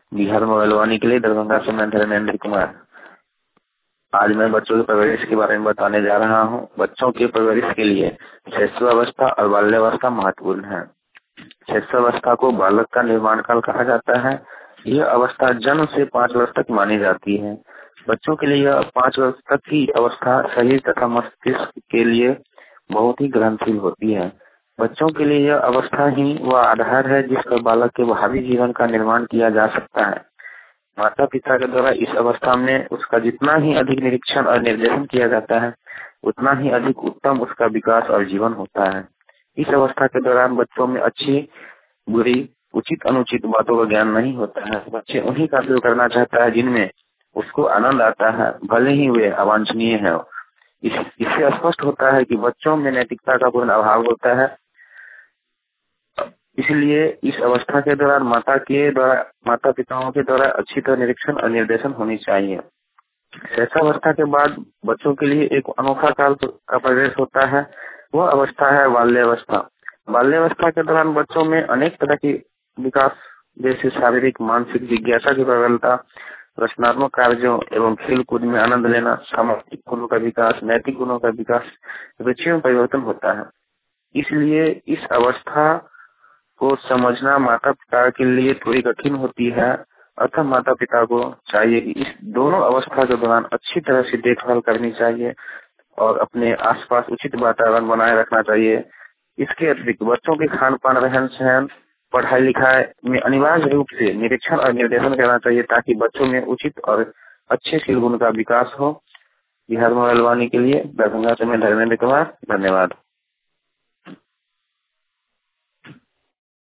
Bihar mobile वाणी के लिए दरभंगा से मैं धर्मेंद्र कुमार। आज मैं बच्चों की परवरिश के बारे में बताने जा रहा हूँ। बच्चों की परवरिश के लिए शैशवावस्था और बाल्यावस्था महत्वपूर्ण है। शैशवावस्था को बालक का निर्माण काल कहा जाता है। यह अवस्था जन्म से 5 वर्ष तक मानी जाती है। बच्चों के लिए यह 5 वर्ष तक की अवस्था शरीर तथा मस्तिष्क के लिए बहुत ही ग्रहणशील होती है। बच्चों के लिए यह अवस्था ही वह आधार है जिस पर बालक के भावी जीवन का निर्माण किया जा सकता है। माता पिता के द्वारा इस अवस्था में उसका जितना ही अधिक निरीक्षण और निर्देशन किया जाता है, उतना ही अधिक उत्तम उसका विकास और जीवन होता है। इस अवस्था के दौरान बच्चों में अच्छी बुरी उचित अनुचित बातों का ज्ञान नहीं होता है। बच्चे उन्हीं का प्रयोग करना चाहता है जिनमें उसको आनंद आता है, भले ही वे अवांछनीय है। इससे स्पष्ट होता है कि बच्चों में नैतिकता का पूर्ण अभाव होता है। इसलिए इस अवस्था के दौरान माता पिताओं के द्वारा अच्छी तरह निरीक्षण और निर्देशन होनी चाहिए। शैशवावस्था के बाद बच्चों के लिए एक अनोखा काल का प्रवेश होता है। वह अवस्था है बाल्यावस्था। बाल्यावस्था के दौरान बच्चों में अनेक तरह की विकास जैसे शारीरिक, मानसिक, जिज्ञासा की प्रबलता, रचनात्मक कार्यों एवं खेल कूद में आनंद लेना, सामाजिक गुणों का विकास, नैतिक गुणों का विकास, रुचियों में परिवर्तन होता है। इसलिए इस अवस्था को समझना माता पिता के लिए थोड़ी कठिन होती है। अतः माता पिता को चाहिए कि इस दोनों अवस्था के दौरान अच्छी तरह से देखभाल करनी चाहिए और अपने आसपास उचित वातावरण बनाए रखना चाहिए। इसके अतिरिक्त बच्चों के खान पान, रहन सहन, पढ़ाई लिखाई में अनिवार्य रूप से निरीक्षण और निर्देशन करना चाहिए ताकि बच्चों में उचित और अच्छे शील गुण का विकास हो। बिहार मोबाइल वाणी के लिए दरभंगा से मैं धर्मेंद्र कुमार। धन्यवाद।